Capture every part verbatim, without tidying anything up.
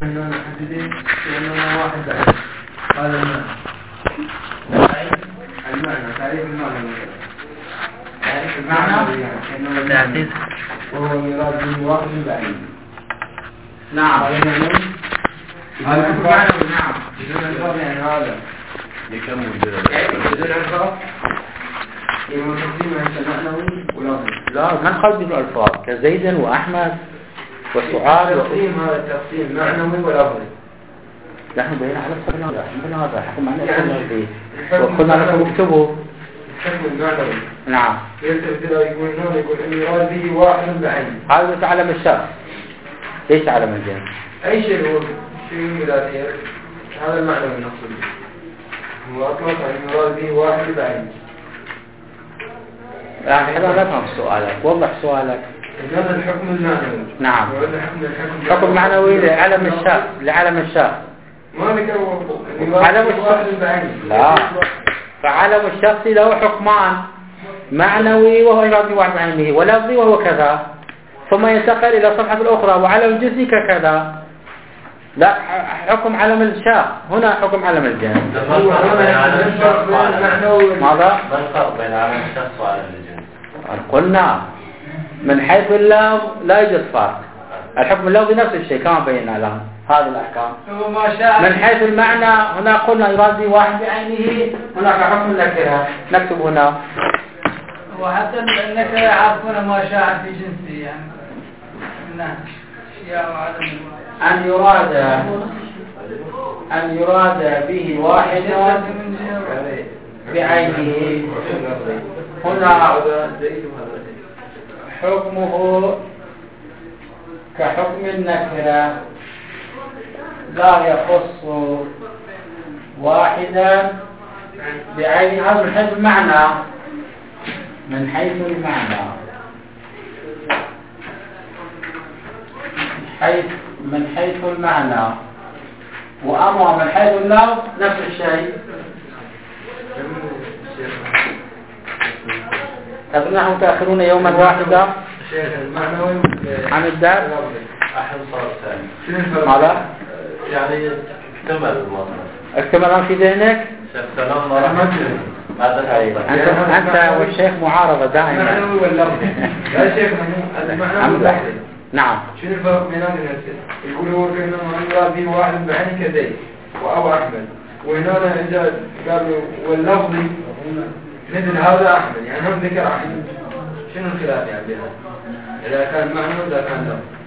أننا محددين لأننا واحد بعيد. هذا المعنى. المعنى تعريف المعنى. تعريف المعنى يعني تعريف وهو يراد به واحد بعيد. نعم. هذا المعنى. هذا المعنى نعم. بدون الفرق يعني هذا. يكمل بدون بدون الفرق. يوم تقديم عند المعنوي ولفظي. لا ما نقصد بالألفاظ كزيد وأحمد وسعاد. تقسيم هذا التقسيم معنوي ولفظي. نحن بينا على الصبر هذا من هذا حكم معنا يعني وقلنا لكم اكتبوا الحكم المعنوي. نعم. يكتب كذا يقول هنا يقول إن يراد به واحد بعينه. هذا تعلم الشخص. ليش تعلم الجنس؟ أي شيء هو شيء ذاتي هذا المعنى من نقصده. هو أطلق أن يراد به واحد بعينه. يعني حتى لا تفهم سؤالك وضح سؤالك. هذا الحكم المعنوي. نعم. حكم الحكم. حكم معنوي لعلم الشخص لعلم الشخص. ما ذكر علم الشخص. لا. فعلم الشخص له حكمان معنوي وهو يراد واحد بعينه ولفظي وهو كذا ثم ينتقل إلى الصفحة الأخرى وعلم الجنس كذا. لا حكم علم الشخص هنا حكم علم الجنس. ماذا؟ ما الفرق بين علم الشخص وعلم الجنس؟ قلنا من حيث اللفظ لا يوجد فرق. الحكم اللفظي نفس الشيء كما بينا لهم هذه الأحكام. من حيث المعنى هنا قلنا يراد به واحد بعينه هناك حكم النكرة نكتب هنا. وحتى النكرة يعرفون ما شاء في جنسه يعني منها أشياء وعدم أن يراد أن يراد به واحد بعينه هنا حكمه كحكم النكرة لا يخص واحدا بعينه. هذا من حيث المعنى من حيث المعنى حيث من حيث المعنى وأما من حيث اللفظ نفس الشيء. أظنه متأخرون يوما واحدا عن الدار. أحد صار ثاني. ماذا؟ يعني اكتمل الموضوع. اكتمل في ذهنك؟ سلام ورحمة هذا أنت أنت والشيخ معارضة دائما. المعنوي واللفظي. لا شيخ المعنوي واللفظي. نعم. شنو الفرق بين هذه الاثنين؟ يقول هو كأنه يراد به واحد بعين كزيد وأو أحمد وهنا إذا قالوا واللفظي مثل هذا أحمد يعني هم ذكر أحمد. شنو الخلاف يعني بينهم؟ إذا كان معنوي إذا كان لفظي.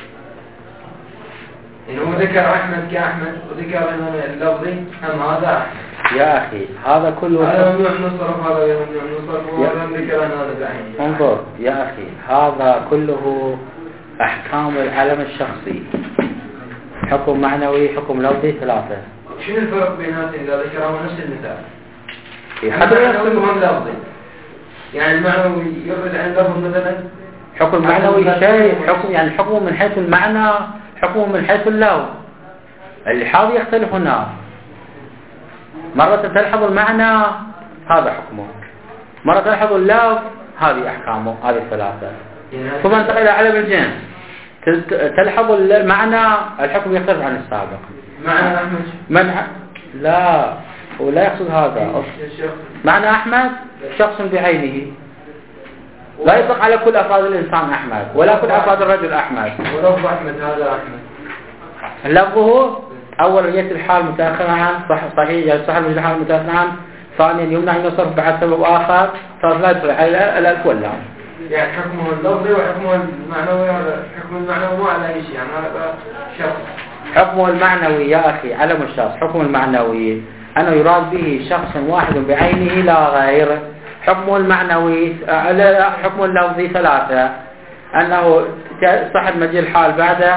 إنه هو ذكر أحمد كأحمد وذكر هنا اللفظي هم هذا أحمد. يا أخي هذا كله هذا ممنوع من الصرف هذا ممنوع من الصرف وهذا ذكر هذا بعين. انظر يا أخي هذا كله أحكام العلم الشخصي حكم معنوي حكم لفظي ثلاثة. شنو الفرق بيناتهم إذا ذكروا نفس المثال؟ المعنوي وهم لفظي يعني المعنوي يخرج عن لفظ مثلا. حكم معنوي شيء حكم يعني حكم من حيث المعنى حكم من حيث اللفظ. الحاضر يختلف هنا. مرة تلحظ المعنى هذا حكمه مرة تلحظ اللفظ هذه أحكامه هذه الثلاثة. ثم انتقل إلى علم الجنس تلحظ المعنى الحكم يختلف عن السابق. معنى أحمد منع لا هو لا يقصد هذا. معنى أحمد شخص بعينه لا يطلق على كل أفراد الإنسان أحمد ولا كل أفراد الرجل أحمد. ولفظ أحمد هذا أحمد لفظه أولا يأتي الحال متأخرا عن صح صحيح يصح الحال متأخرا عن ثانيا يمنع من الصرف بعد سبب آخر ثالث لا يدخل على الألف واللام. يعني حكمه اللفظي وحكمه المعنوي حكم المعنوي مو على أي شيء يعني هذا شخص. حكمه المعنوي يا أخي علم الشخص حكم المعنوي أنه يراد به شخص واحد بعينه لا غير. حكمه المعنوي حكم اللفظي ثلاثة أنه صحة مجيء الحال بعده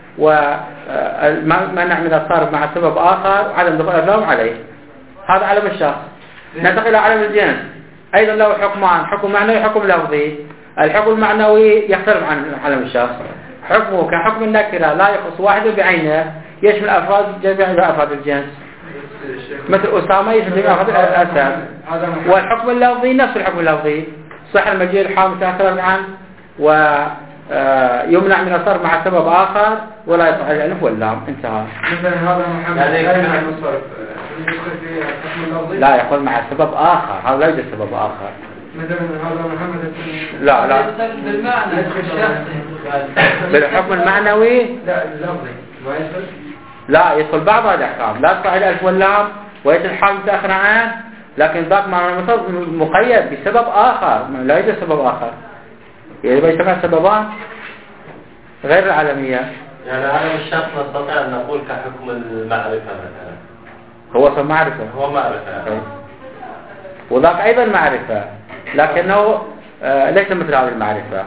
ومنع من الصرف مع سبب آخر وعدم دخول اللفظ عليه. هذا علم الشخص. ننتقل إلى علم الجنس أيضا له حكمان حكم معنوي حكم لفظي. الحكم المعنوي يختلف عن علم الشخص. حكمه كحكم النكرة لا يخص واحد بعينه يشمل أفراد جميع أفراد الجنس مثل أسامة يشمل جميع أفراد الأسد. والحكم اللفظي نفس الحكم اللفظي صح المجيء الحال متأخرا عنه و آه يمنع من الصرف مع سبب آخر ولا يصح الألف واللام. انتهى. مثلا هذا محمد يعني لا يمنع من الصرف يدخل في الحكم اللفظي؟ لا، يقول مع سبب آخر، هذا لا يوجد سبب آخر. مثلا هذا محمد لا لا بالمعنى الشخصي بالحكم المعنوي لا اللفظي ما يدخل؟ لا، يدخل بعض هذه الأحكام، لا تصح الألف واللام ويجب الحال متأخر عنه، لكن ذاك معنى مقيد بسبب آخر، لا يوجد سبب آخر. يجب أن يجتمع سببان غير العالمية. يعني عالم الشخص نستطيع أن نقول كحكم المعرفة مثلا. هو اسم معرفة. هو معرفة. أي. وذاك أيضا معرفة، لكنه آه ليس مثل هذه المعرفة.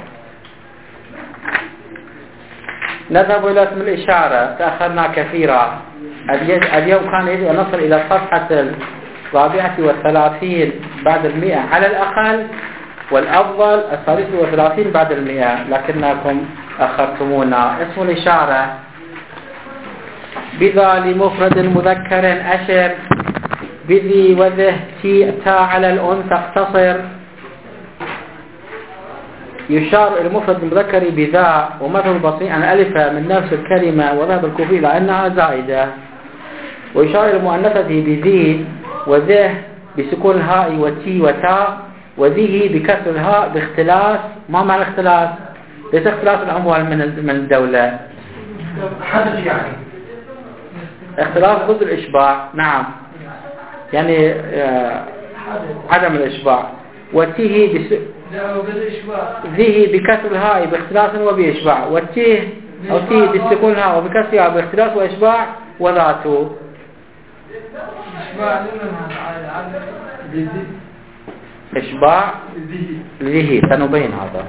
نذهب إلى اسم الإشارة، تأخرنا كثيرا. اليوم كان يجب أن نصل إلى الصفحة الرابعة والثلاثين بعد المئة على الأقل، والأفضل الثالثة والثلاثين بعد المئة، لكنكم أخرتمونا. اسم الإشارة: بذا لمفرد مذكر أشر، بذي وذه تي تا على الأنثى اقتصر. يشار إلى المفرد المذكر بذا، ومثل البصري أن ألف من نفس الكلمة، وذهب الكوفي إلى أنها زائدة. ويشار إلى المؤنثة بذي وذه بسكون الهاء وتي وتا، وذه بكسر الهاء باختلاس. ما معنى اختلاس؟ ليس اختلاس الأموال من من الدولة، حدث يعني اختلاف ضد الإشباع. نعم، يعني آه عدم الإشباع. وتيه بس ذه بكسر الهاء باختلاس وبإشباع، وتيه أو تيه بسكون الهاء وبكسرها باختلاس وإشباع وذاته. إشباع ذه سنبين هذا.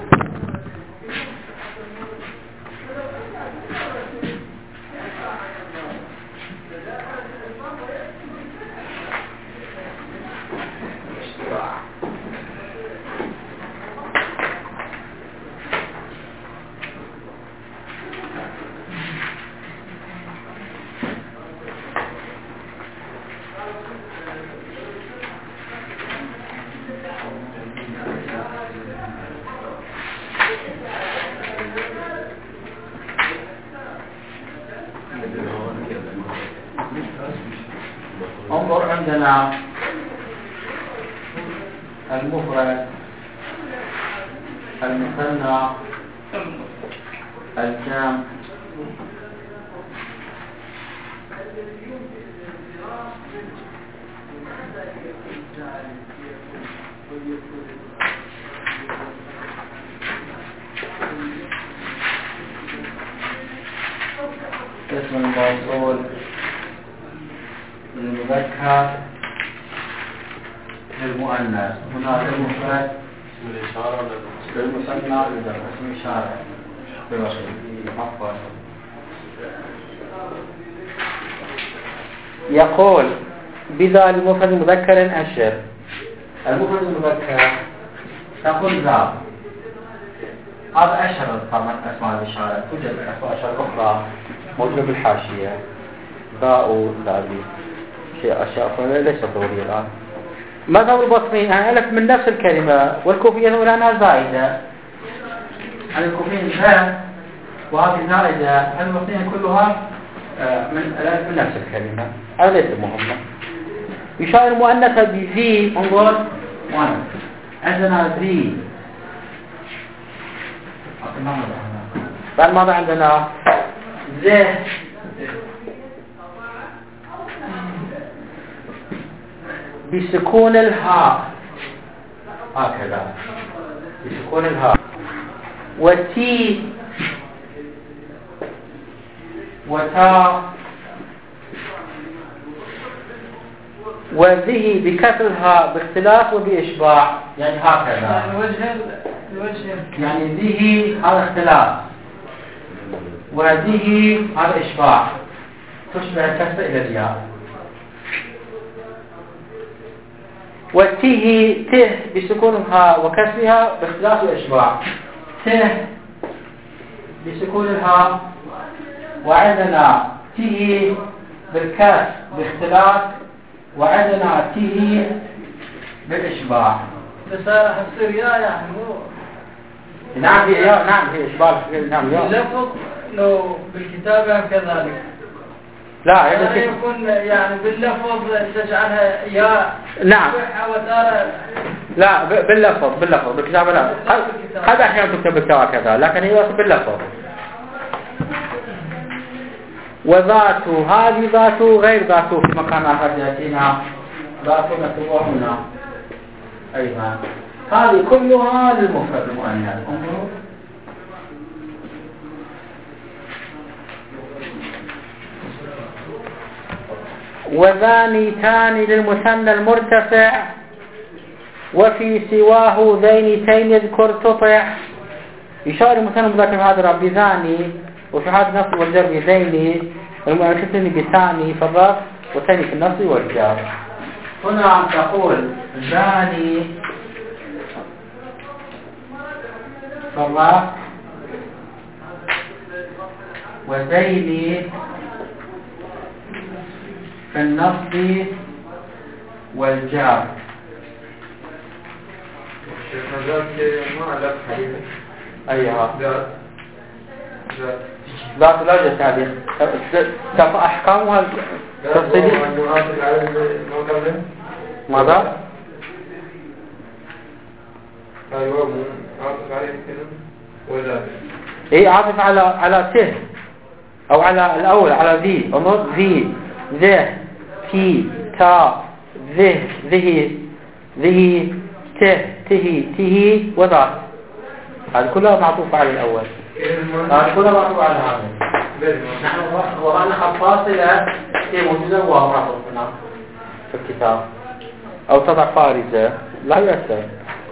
انظر عندنا المفرد، المثنى، الجمع، اسم الموصول للمذكر للمؤنث. هنا المفرد اسم الإشارة للمثنى للجمع. اسم إشارة يقول بذا لمفرد مذكر أشر. المفرد المذكر تقول ذا، هذا أشهر طبعا أسماء الإشارة. توجد أسماء إشارة أخرى موجودة بالحاشية، باء ذابي شيء أشياء أخرى ليس ضرورية الآن. مذهب البصريين أن ألف من نفس الكلمة، والكوفيين يقولون أنها زائدة. عن الكوفيين ذا وهذه زائدة، البصريين كلها من الألف من نفس الكلمة. هذا ليس مهمة. يشار المؤنثة بذي. انظر مؤنث عندنا ذي، بعد ماذا عندنا ذه، بسكون الهاء هكذا، بسكون الهاء. وتي وتا، وذه بكسر الهاء باختلاف وبإشباع، يعني هكذا. يعني ذه هذا اختلاف، وهذه هذا إشباع، تشبه الكسر إلى الياء. وتيه ته بسكونها وكسرها باختلاف الإشباع. ته بسكون الهاء، وعندنا تيه بالكسر باختلاف، وعندنا تيه بالإشباع. بس هتصير يا يعني مو نعم في يا نعم في إشبال نعم يا اللفظ لو بالكتابة كذلك لا يعني يكون يعني باللفظ تجعلها يا نعم وتارة لا باللفظ باللفظ بالكتابة لا قد أحيانا تكتب بالكتابة كذا لكن هي باللفظ. وذاته هذه ذاته غير ذاته في مكان آخر يأتينا ذاته مكتوبة هنا أيضا هذه كلها للمفرد المؤنث. انظروا وذاني تاني للمثنى المرتفع وفي سواه ذين تين يذكر تطع. يشار المثنى المذكر في هذا الرب بذاني وفي هذا النص والجر بذيني والمؤنث بثاني في الرب وثاني في النص والجر. هنا تقول ذاني في الرب وذيني في النصب والجار. أيها ذات لا جت هذه تبقى أحكامها تفصيلية. ماذا؟ أيوة عاطف عليه كده ولا إيه عاطف على على ته أو على الأول على ذي انظر ذي ذه تي تا ذه ذه ذه ته ته ته وذات هذه كلها معطوفة على الأول. هذه كلها معطوفة على هذا. نحن وضعنا خط فاصلة هي موجودة وهو معطوف هنا في الكتاب أو تضع فارزة لا يؤثر.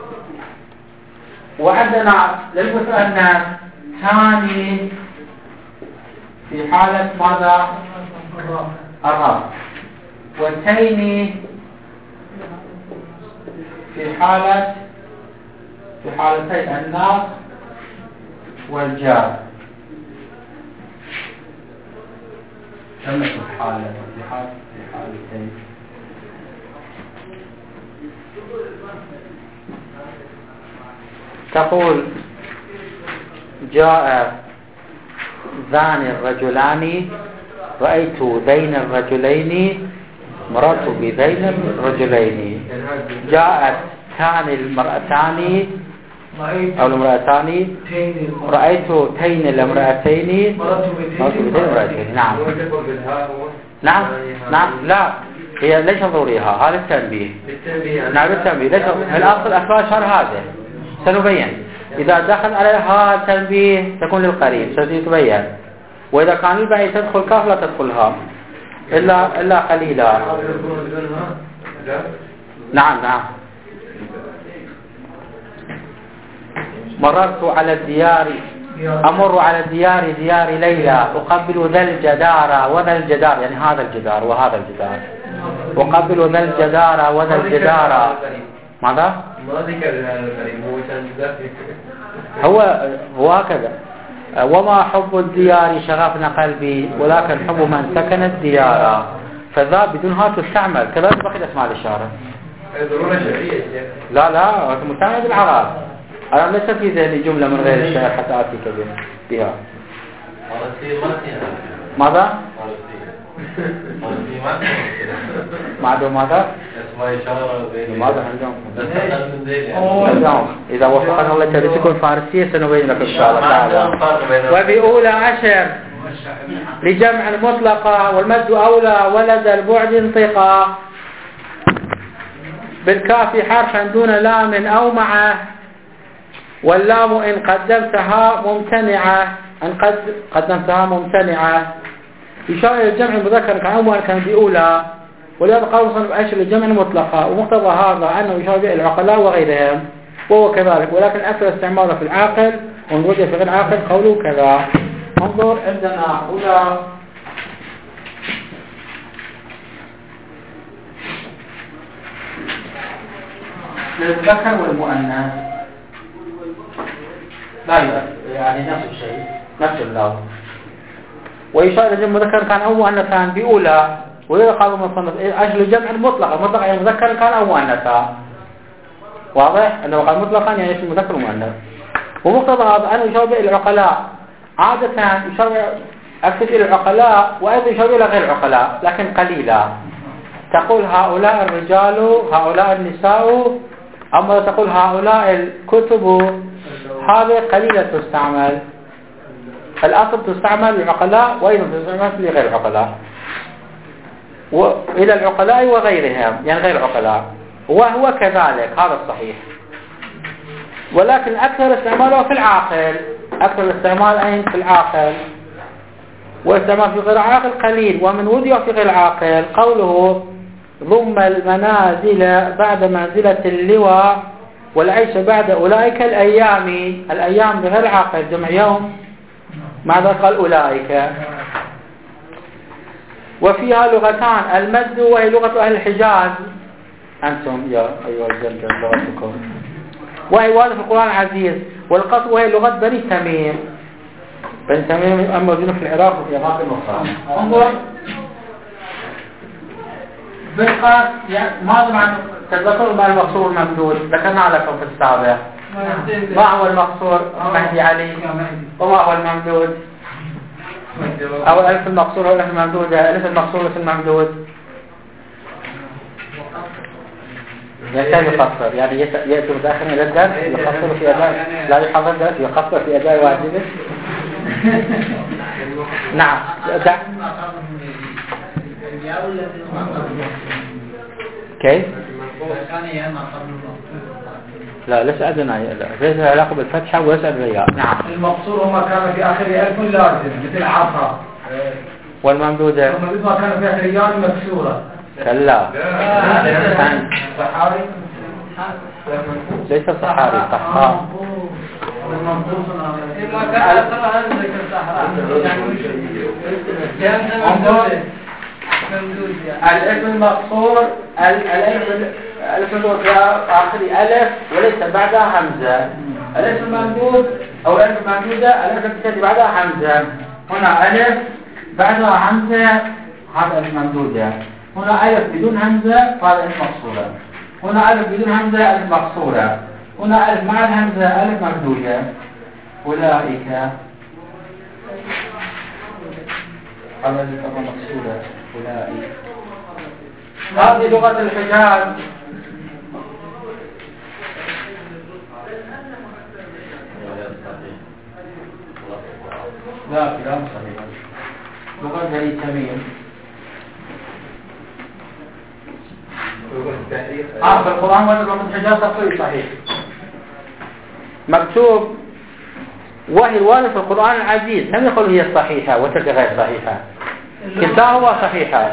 وعندنا للمثنى ثاني في حالة ماذا؟ الرفع والتين في حالة في حالتي النصب والجار. كم في حالة في حالة في حالتين تقول جاء ذان الرجلان رأيت ذين الرجلين مررت بذين الرجلين. جاءت ثاني المرأتان أو المرأتان رأيت تين الامرأتين مررت بذين الامرأتين. نعم نعم نعم لا هي ليس ضروريها هذا التنبيه. نعم التنبيه ليس الأصل أفعال شر هذا سنبين إذا دخل عليها التنبيه تكون للقريب ستبين وإذا كان البعيد تدخل كاف لا تدخلها إلا إلا قليلا. نعم نعم مررت على الديار أمر على الديار ديار ليلى أقبل ذا الجدار وذا الجدار يعني هذا الجدار وهذا الجدار أقبل ذا الجدار وذا الجدار. ماذا؟ ما ذكر هذا الكريم هو كان هو هو هكذا. وما حب الديار شغفنا قلبي ولكن حب من سكن الديار. فذا بدون ها تستعمل كذلك بقي اسماء الإشارة. ضرورة شرعية. لا لا مستعمل بالعرب. أنا ليس في ذهني جملة من غير الشعر حتى أتيك بها. ماذا؟ معدوم ماذا؟ اسماء إشارة ماذا عندهم؟ إذا وفقنا الله تعالى تكون فارسية سنبين لك إن شاء الله تعالى. وبأولى عشر لجمع المطلقة والمد أولى ولد البعد انطقا. بالكاف حرفا دون لام أو معه واللام إن قدمتها ممتنعة إن قد قدمتها ممتنعة. يشار إلى الجمع المذكر كان أول كان بأولى ولهذا قالوا صنف أشر الجمع المطلقة ومقتضى هذا أنه يشار به العقلاء وغيرهم وهو كذلك ولكن أكثر استعماله في العاقل ونوجد في غير العاقل قوله كذا. انظر عندنا أولى للذكر والمؤنث لا يعني نفس الشيء نفس اللفظ. ويشار إلى المذكر كان أو مؤنثا بأولى وإذا قالوا مصنف أجل الجمع المطلق المطلق يعني مذكر كان أو مؤنثا. واضح أنه قال مطلقا يعني اسم مذكر ومؤنث. ومقتضى هذا أنه يشار به العقلاء، عادة يشار أكثر إلى العقلاء وأيضا يشار إلى غير العقلاء لكن قليلا. تقول هؤلاء الرجال هؤلاء النساء، أما تقول هؤلاء الكتب، هذه قليلة تستعمل. الأصل تستعمل للعقلاء وأيضا تستعمل لغير العقلاء، وإلى العقلاء وغيرهم يعني غير العقلاء، وهو كذلك هذا الصحيح. ولكن أكثر استعماله في العاقل، أكثر الاستعمال أين في العاقل، واستعمال في غير العاقل قليل. ومن وضع في غير العاقل قوله ضم المنازل بعد منزلة اللواء والعيش بعد أولئك الأيام. الأيام بغير العاقل جمع يوم، ماذا قال أولئك؟ وفيها لغتان، المد وهي لغة أهل الحجاز، أنتم يا أيها الجنة لغتكم، وهي واضح في القرآن العزيز. والقصر وهي لغة بني تميم. بني تميم أما موجودة في العراق وفي أماكن أخرى. انظر بالقصر يعني ماذا معنى تذكروا ما المقصور الممدود؟ ذكرنا لكم في السابق. ما هو المقصور؟ مهدي علي. وما هو الممدود؟ أو الألف المقصور والألف الممدودة. الألف المقصور والألف الممدود يحتاج يقصر، يعني يأتي متأخر إلى الدرس يقصر في أداء، لا يحضر الدرس يقصر في أداء واجبه. نعم. كيف؟ لا ليس أدنى، ليس علاقة بالفتحة وليس الرياء. نعم. المقصور هما كان في آخر ألف لازم مثل عصا، والممدودة والممدودة كان في آخر ريال مكسورة. كلا صحاري ليس صحاري صحار. الاسم المقصور الاسم المقصور في آخر ألف وليس بعدها همزة. الاسم الممدود أو الألف الممدودة الألف التي بعدها همزة. هنا ألف بعدها همزة هذا الألف الممدودة. هنا ألف بدون همزة فهذا ألف مقصورة. هنا ألف بدون همزة ألف مقصورة. هنا ألف مع الهمزة ألف ممدودة. أولئك هذا الألف مقصورة. أولئك هذه لغة الحجاز. لا كلام صحيح. لغة بني تميم. آه في القرآن وين لغة الحجاز تقريبا صحيح مكتوب، وهي الوارد في القرآن العزيز هم يقولوا هي الصحيحة وتلك غير صحيحة، كلتاهما صحيحة.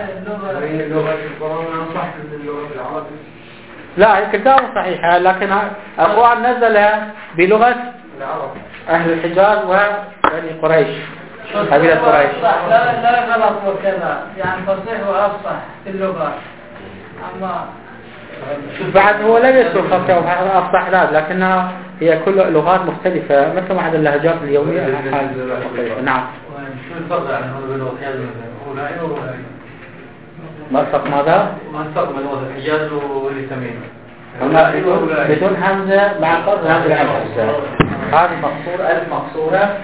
لا كلتاهما صحيحة، لكن القرآن نزل بلغة أهل الحجاز وبني قريش قبيلة قريش. لا لا غلط وكذا، يعني تصحيح وأفصح في اللغة. أما بعد هو لا يسوق خطأ وأفصح لا، لكنها هي كل لغات مختلفة مثل ما عند اللهجات اليومية. نعم. شو الفرق يعني بين أولئك وأولئك؟ ما الفرق ماذا؟ ما الفرق بين لغة الحجاز واللي تميم؟ هنا بدون همزة مع قصر همزة على الهمزة. هذه مقصورة ألف مقصورة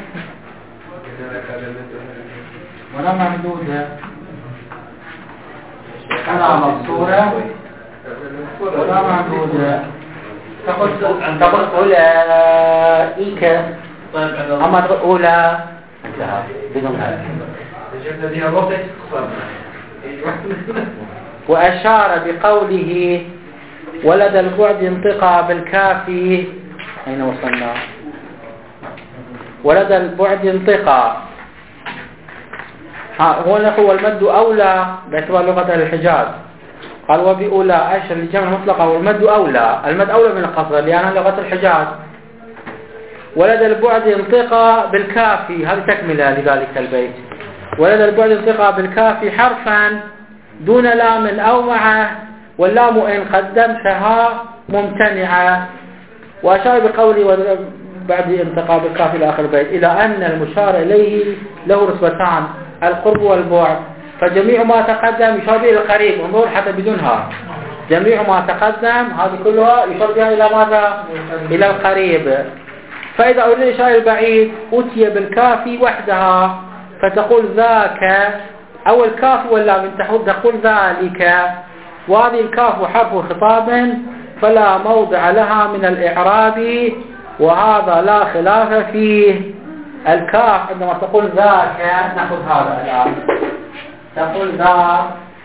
ولا ممدودة. أنا مقصورة ولا ممدودة. تقول تقول أولئك أما تقول أولى انتهى بدون همزة. وأشار بقوله ولد البعد انطقى بالكافي. أين وصلنا؟ ولد البعد انطقى. هو هو المد أولى باعتبار لغة الحجاز. قال وبأولى أشر الجمع مطلقة والمد أولى. المد أولى من القصر لأنها لغة الحجاز. ولد البعد انطقى بالكافي، هذه تكملة لذلك البيت. ولد البعد انطقى بالكافي حرفا دون لام أو معه، واللام إن قدمتها ممتنعة. وأشار بقولي بعد انتقى بالكاف إلى آخر البيت إلى أن المشار إليه له رتبتان القرب والبعد، فجميع ما تقدم يشار به إلى القريب. انظر حتى بدونها جميع ما تقدم هذه كلها يشار بها إلى ماذا؟ إلى القريب. فإذا أريد الإشارة البعيد أتي بالكاف وحدها فتقول ذاك، أو الكاف واللام تقول ذلك، وهذه الكاف حرف خطاب فلا موضع لها من الإعراب، وهذا لا خلاف فيه. الكاف عندما تقول ذاك نأخذ هذا الآن، تقول ذا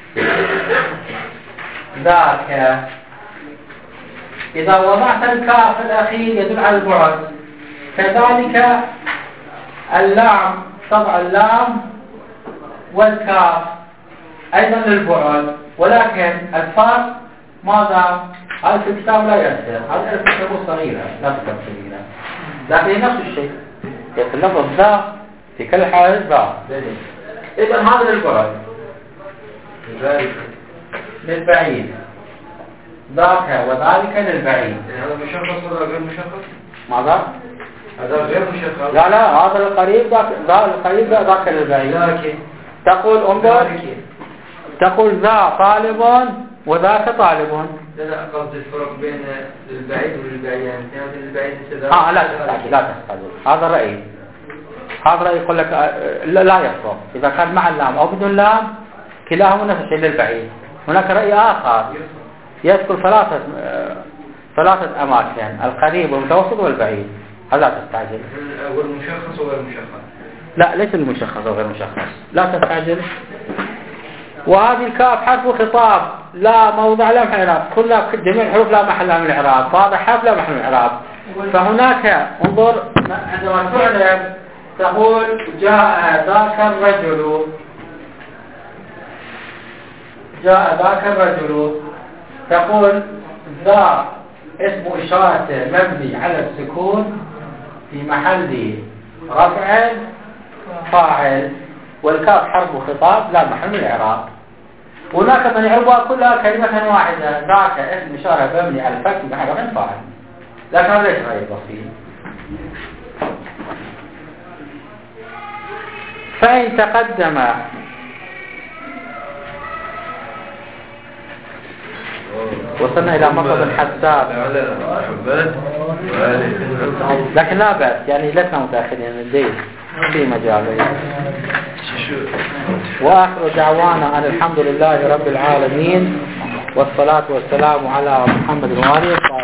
ذاك، إذا وضعت الكاف الأخير يدل على البعد. كذلك اللام طبع اللام والكاف أيضا للبعد، ولكن الفرق ماذا؟ هذا في الكتاب لا يأثر، هذا الكتاب صغيرة لا تكتب صغيرة، لكن نفس الشيء يتلفظ ذا في كل حال ذا. إذا هذا للبعد للبعيد، ذاك وذلك للبعيد. هذا مشخص ولا غير مشخص؟ ماذا؟ هذا غير مشخص. لا لا هذا القريب ذاك، ذا القريب ذاك للبعيد. ذاك تقول انظر، تقول ذا طالب وذاك طالب. لا لا قصد الفرق بين البعيد والبعيد، يعني البعيد اه لا تستعجل لا تستعجل، هذا رأي، هذا رأي يقول لك لا, لا يفرق إذا كان مع اللام أو بدون لام كلاهما نفس الشيء للبعيد. هناك رأي آخر يذكر ثلاثة ثلاثة أماكن، القريب والمتوسط والبعيد، هذا لا تستعجل. والمشخص وغير مشخص؟ لا ليس المشخص وغير مشخص، لا تستعجل. وهذه الكاف حرف خطاب لا موضع لا محل الاعراب، كلها جميع الحروف لا محل لها من الاعراب، فهذا حرف لا محل من الاعراب. فهناك انظر عندما تعلم تقول جاء ذاك الرجل، جاء ذاك الرجل، تقول ذا اسم إشارة مبني على السكون في محل رفع فاعل، والكاف حرف خطاب لا محل من الاعراب. هناك من يعربها كلها كلمة واحدة، ذاك اسم إشارة مبني على الفتح في محل رفع فاعل، لكن هذا ليس غير بسيط. فإن تقدم وصلنا إلى مطلب حساب، لكن لا بأس يعني لسنا متأخرين من الليل في مجال. وآخر دعوانا أن الحمد لله رب العالمين، والصلاة والسلام على محمد وآله.